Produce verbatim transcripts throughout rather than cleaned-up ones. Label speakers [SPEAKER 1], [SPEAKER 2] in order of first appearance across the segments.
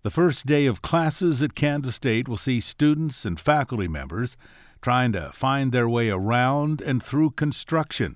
[SPEAKER 1] The first day of classes at Kansas State will see students and faculty members trying to find their way around and through construction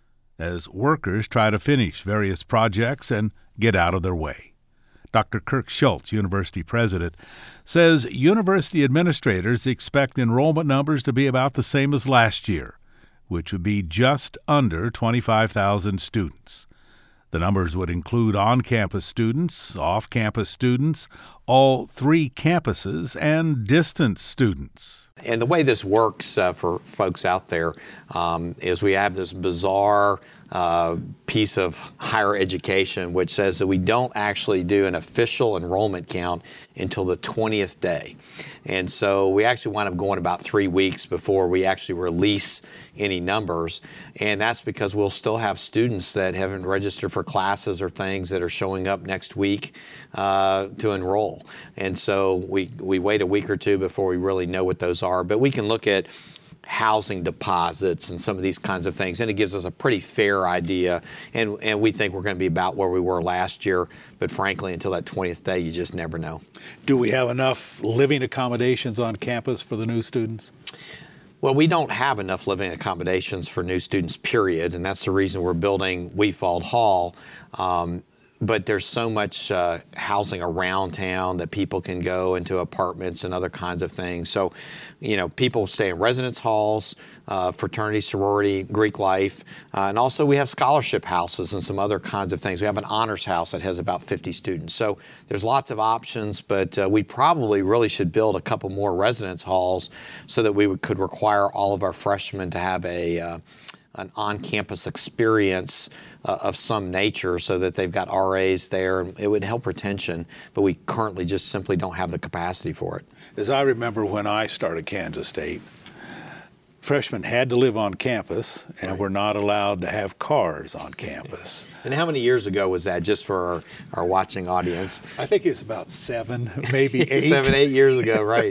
[SPEAKER 1] as workers try to finish various projects and get out of their way. Doctor Kirk Schultz, university president, says university administrators expect enrollment numbers to be about the same as last year, which would be just under twenty-five thousand students. The numbers would include on-campus students, off-campus students, all three campuses, and distance students.
[SPEAKER 2] And the way this works uh, for folks out there um, is we have this bizarre uh, piece of higher education which says that we don't actually do an official enrollment count until the twentieth day. And so we actually wind up going about three weeks before we actually release any numbers. And that's because we'll still have students that haven't registered for classes or things that are showing up next week uh, to enroll. And so we, we wait a week or two before we really know what those are. But we can look at housing deposits and some of these kinds of things, and it gives us a pretty fair idea. And, and we think we're going to be about where we were last year. But frankly, until that twentieth day, you just never know.
[SPEAKER 1] Do we have enough living accommodations on campus for the new students?
[SPEAKER 2] Well, we don't have enough living accommodations for new students, period. And that's the reason we're building Wefald Hall. Um, But there's so much uh, housing around town that people can go into apartments and other kinds of things. So, you know, people stay in residence halls, uh, fraternity, sorority, Greek life, uh, and also we have scholarship houses and some other kinds of things. We have an honors house that has about fifty students. So there's lots of options, but uh, we probably really should build a couple more residence halls so that we would, could require all of our freshmen to have a uh, an on-campus experience uh, of some nature so that they've got R As there. It would help retention, but we currently just simply don't have the capacity for it.
[SPEAKER 1] As I remember when I started Kansas State, freshmen had to live on campus and
[SPEAKER 2] Right.
[SPEAKER 1] were not allowed to have cars on campus.
[SPEAKER 2] And how many years ago was that, just for our, our watching audience?
[SPEAKER 1] I think it's about seven, maybe eight.
[SPEAKER 2] Seven, eight years ago, right.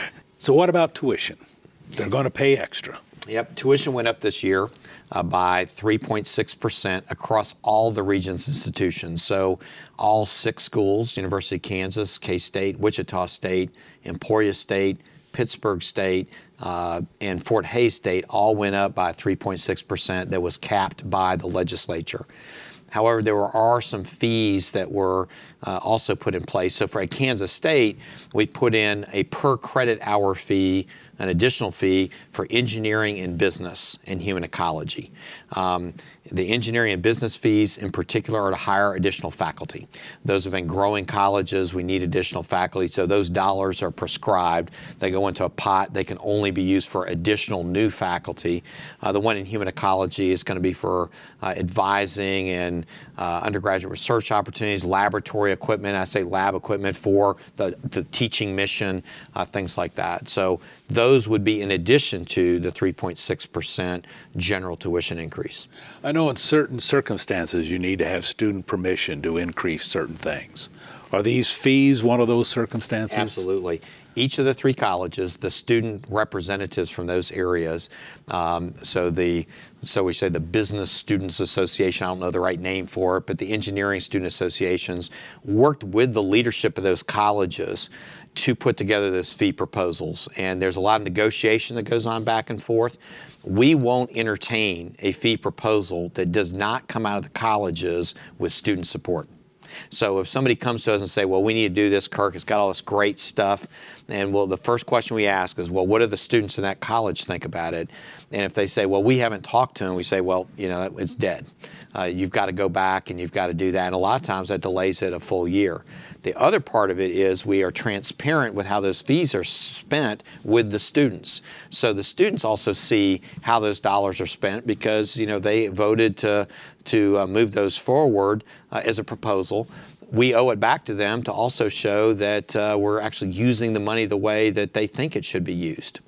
[SPEAKER 1] So what about tuition? They're going to pay extra.
[SPEAKER 2] Yep, tuition went up this year uh, by three point six percent across all the region's institutions. So all six schools, University of Kansas, K-State, Wichita State, Emporia State, Pittsburgh State, uh, and Fort Hays State all went up by three point six percent that was capped by the legislature. However, there are some fees that were uh, also put in place. So for Kansas State, we put in a per credit hour fee, an additional fee for engineering and business and human ecology. Um, the engineering and business fees in particular are to hire additional faculty. Those have been growing colleges. We need additional faculty. So those dollars are prescribed. They go into a pot. They can only be used for additional new faculty. Uh, the one in human ecology is going to be for uh, advising and uh, undergraduate research opportunities, laboratory equipment. I say lab equipment for the, the teaching mission, uh, things like that. So those would be in addition to the three point six percent general tuition increase.
[SPEAKER 1] I know in certain circumstances you need to have student permission to increase certain things. Are these fees one of those circumstances?
[SPEAKER 2] Absolutely. Each of the three colleges, the student representatives from those areas, um, so the so we say the Business Students Association, I don't know the right name for it, but the Engineering Student Associations worked with the leadership of those colleges to put together those fee proposals. And there's a lot of negotiation that goes on back and forth. We won't entertain a fee proposal that does not come out of the colleges with student support. So if somebody comes to us and say, well, we need to do this, Kirk, it's got all this great stuff, and well, the first question we ask is, well, what do the students in that college think about it? And if they say, well, we haven't talked to them, we say, well, you know, it's dead. Uh, you've got to go back and you've got to do that. And a lot of times that delays it a full year. The other part of it is we are transparent with how those fees are spent with the students. So the students also see how those dollars are spent because, you know, they voted to, to uh, move those forward uh, as a proposal. We owe it back to them to also show that uh, we're actually using the money the way that they think it should be used.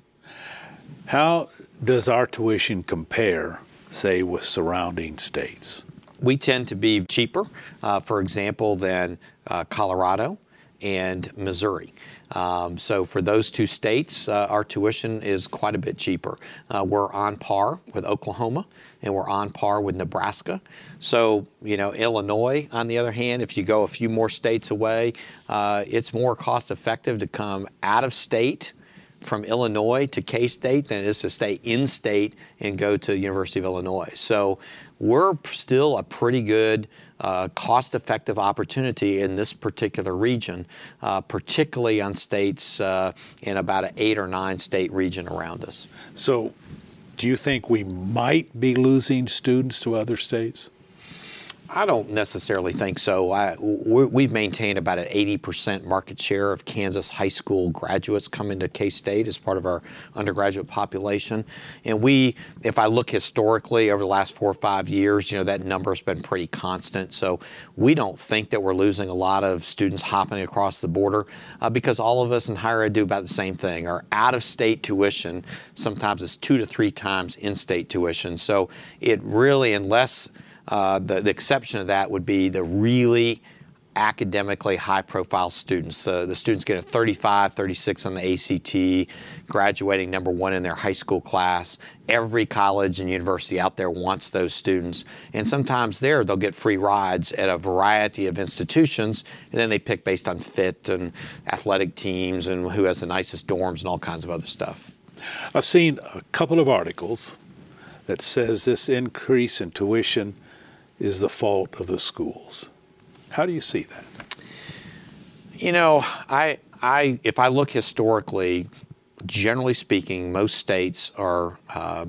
[SPEAKER 1] How does our tuition compare, say, with surrounding states?
[SPEAKER 2] We tend to be cheaper, uh, for example, than uh, Colorado and Missouri. Um, so for those two states, uh, our tuition is quite a bit cheaper. Uh, we're on par with Oklahoma, and we're on par with Nebraska. So, you know, Illinois, on the other hand, if you go a few more states away, uh, it's more cost effective to come out of state from Illinois to K-State than it is to stay in state and go to University of Illinois. So we're still a pretty good uh, cost-effective opportunity in this particular region, uh, particularly on states uh, in about an eight or nine state region around us.
[SPEAKER 3] So do you think we might be losing students to other states?
[SPEAKER 2] I don't necessarily think so. I, we've maintained about an eighty percent market share of Kansas high school graduates coming to K-State as part of our undergraduate population. And we, if I look historically over the last four or five years, you know, that number has been pretty constant. So we don't think that we're losing a lot of students hopping across the border uh, because all of us in higher ed do about the same thing. Our out-of-state tuition sometimes is two to three times in-state tuition. So it really, unless Uh, the, the exception of that would be the really academically high-profile students. Uh, the students get a thirty-five, thirty-six on the A C T, graduating number one in their high school class. Every college and university out there wants those students. And sometimes there they'll get free rides at a variety of institutions, and then they pick based on fit and athletic teams and who has the nicest dorms and all kinds of other stuff.
[SPEAKER 3] I've seen a couple of articles that says this increase in tuition is the fault of the schools. How do you see that?
[SPEAKER 2] You know, I, I, if I look historically, generally speaking, most states are uh,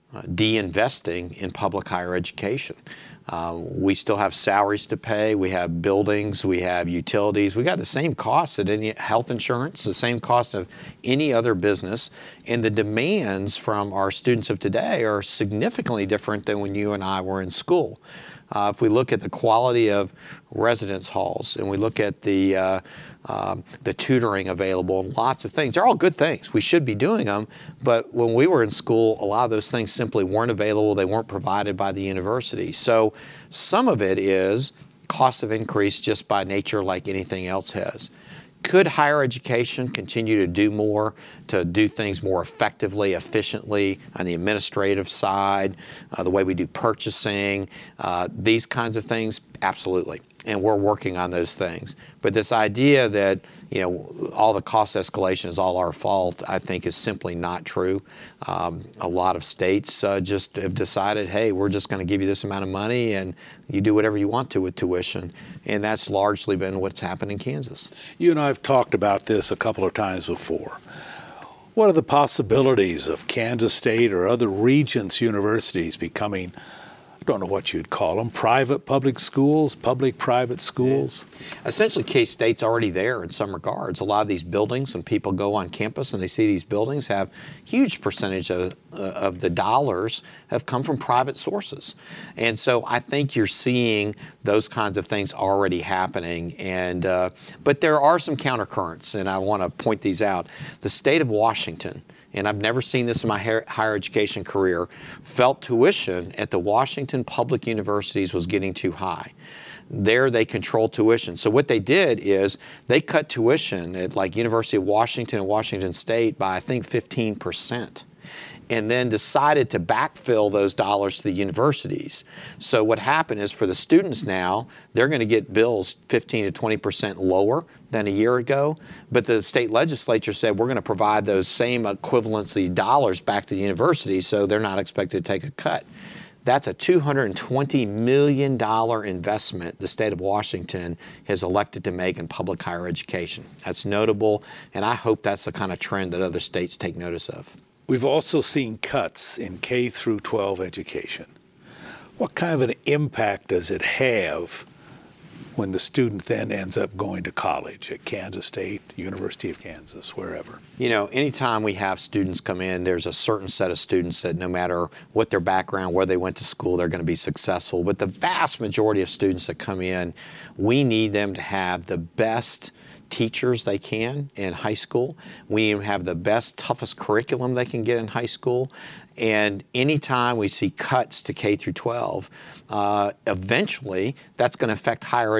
[SPEAKER 2] de-investing in public higher education. Uh, we still have salaries to pay, we have buildings, we have utilities. We got the same costs at any health insurance, the same cost of any other business. And the demands from our students of today are significantly different than when you and I were in school. Uh, if we look at the quality of residence halls and we look at the uh, um, the tutoring available and lots of things, they're all good things. We should be doing them, but when we were in school, a lot of those things simply weren't available. They weren't provided by the university. So some of it is cost of increase just by nature, like anything else has. Could higher education continue to do more, to do things more effectively, efficiently on the administrative side, uh, the way we do purchasing, uh, these kinds of things? Absolutely. And we're working on those things. But this idea that, you know, all the cost escalation is all our fault, I think is simply not true. Um, a lot of states uh, just have decided, hey, we're just going to give you this amount of money and you do whatever you want to with tuition. And that's largely been what's happened in Kansas.
[SPEAKER 3] You and I have talked about this a couple of times before. What are the possibilities of Kansas State or other Regents universities becoming, I don't know what you'd call them, private public schools, public-private schools?
[SPEAKER 2] Yeah. Essentially, K-State's already there in some regards. A lot of these buildings, when people go on campus and they see these buildings, have huge percentage of, uh, of the dollars have come from private sources. And so I think you're seeing those kinds of things already happening. And uh, but there are some countercurrents, and I want to point these out. The state of Washington, and I've never seen this in my higher education career, felt tuition at the Washington public universities was getting too high. There they control tuition. So what they did is they cut tuition at like University of Washington and Washington State by I think fifteen percent. And then decided to backfill those dollars to the universities. So what happened is for the students now, they're going to get bills fifteen to twenty percent lower than a year ago. But the state legislature said we're going to provide those same equivalency dollars back to the university, so they're not expected to take a cut. That's a two hundred twenty million dollars investment the state of Washington has elected to make in public higher education. That's notable, and I hope that's the kind of trend that other states take notice of.
[SPEAKER 3] We've also seen cuts in K through twelve education. What kind of an impact does it have when the student then ends up going to college at Kansas State, University of Kansas, wherever?
[SPEAKER 2] You know, anytime we have students come in, there's a certain set of students that no matter what their background, where they went to school, they're going to be successful. But the vast majority of students that come in, we need them to have the best teachers they can in high school. We need them to have the best, toughest curriculum they can get in high school. And anytime we see cuts to K through twelve, uh, eventually that's going to affect higher education.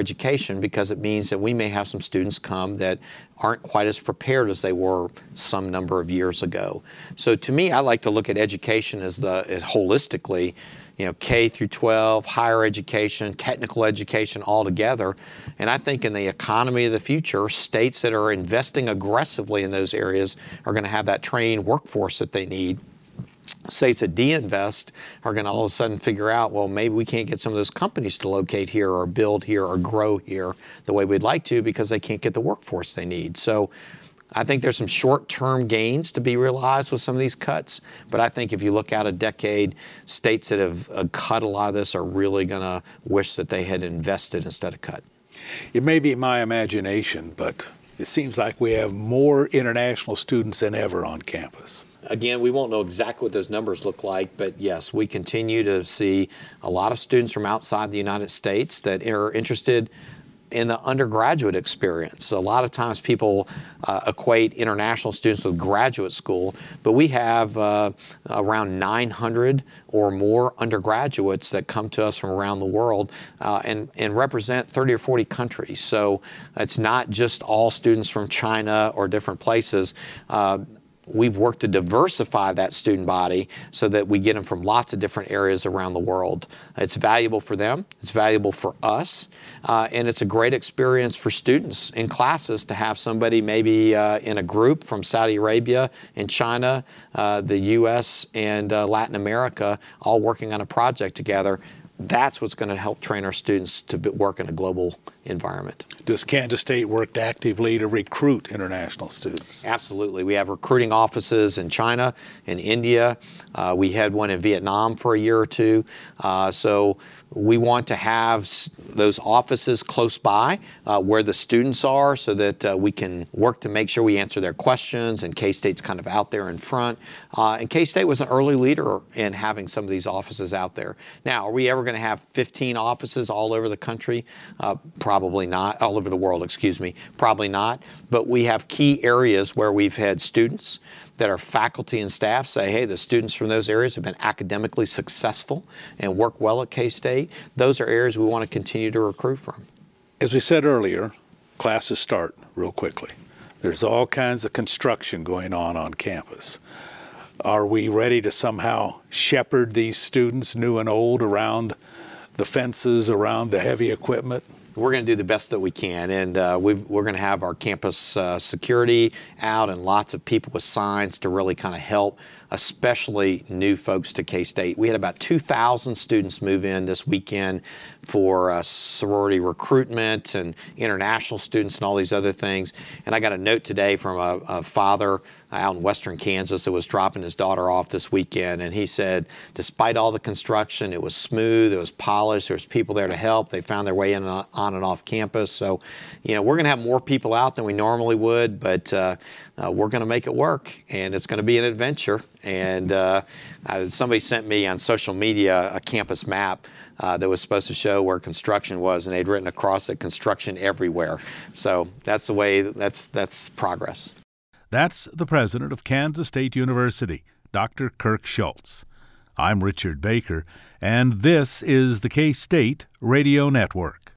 [SPEAKER 2] education, because it means that we may have some students come that aren't quite as prepared as they were some number of years ago. So to me, I like to look at education as the as holistically, you know, K through twelve, higher education, technical education all together. And I think in the economy of the future, states that are investing aggressively in those areas are going to have that trained workforce that they need. States that de-invest are going to all of a sudden figure out, well, maybe we can't get some of those companies to locate here or build here or grow here the way we'd like to because they can't get the workforce they need. So I think there's some short-term gains to be realized with some of these cuts, but I think if you look out a decade, states that have uh, cut a lot of this are really going to wish that they had invested instead of cut.
[SPEAKER 3] It may be my imagination, but it seems like we have more international students than ever on campus.
[SPEAKER 2] Again, we won't know exactly what those numbers look like, but yes, we continue to see a lot of students from outside the United States that are interested in the undergraduate experience. A lot of times people uh, equate international students with graduate school, but we have uh, around nine hundred or more undergraduates that come to us from around the world uh, and, and represent thirty or forty countries. So it's not just all students from China or different places. Uh, We've worked to diversify that student body so that we get them from lots of different areas around the world. It's valuable for them, it's valuable for us, uh, and it's a great experience for students in classes to have somebody maybe uh, in a group from Saudi Arabia and China, uh, the U S and uh, Latin America all working on a project together. That's what's going to help train our students to work in a global environment.
[SPEAKER 3] Does Kansas State work actively to recruit international students?
[SPEAKER 2] Absolutely. We have recruiting offices in China, in India. Uh, we had one in Vietnam for a year or two. Uh, so we want to have those offices close by uh, where the students are so that uh, we can work to make sure we answer their questions, and K-State's kind of out there in front. Uh, and K-State was an early leader in having some of these offices out there. Now, are we ever going to have fifteen offices all over the country? Uh, probably not. All over the world, excuse me. Probably not. But we have key areas where we've had students that are faculty and staff say, hey, the students from those areas have been academically successful and work well at K-State. Those are areas we want to continue to recruit from.
[SPEAKER 3] As we said earlier, classes start real quickly. There's all kinds of construction going on on campus. Are we ready to somehow shepherd these students, new and old, around the fences, around the heavy equipment?
[SPEAKER 2] We're going to do the best that we can, and uh, we've, we're going to have our campus uh, security out and lots of people with signs to really kind of help, especially new folks to K-State. We had about two thousand students move in this weekend for uh, sorority recruitment and international students and all these other things. And I got a note today from a, a father out in western Kansas that was dropping his daughter off this weekend, and he said, despite all the construction, it was smooth, it was polished, there was people there to help, they found their way in and on and off campus. So, you know, we're going to have more people out than we normally would, but uh, uh, we're going to make it work, and it's going to be an adventure. And uh, uh, somebody sent me on social media a campus map uh, that was supposed to show where construction was, and they'd written across it, construction everywhere. So that's the way, that's that's progress.
[SPEAKER 1] That's the president of Kansas State University, Doctor Kirk Schultz. I'm Richard Baker, and this is the K-State Radio Network.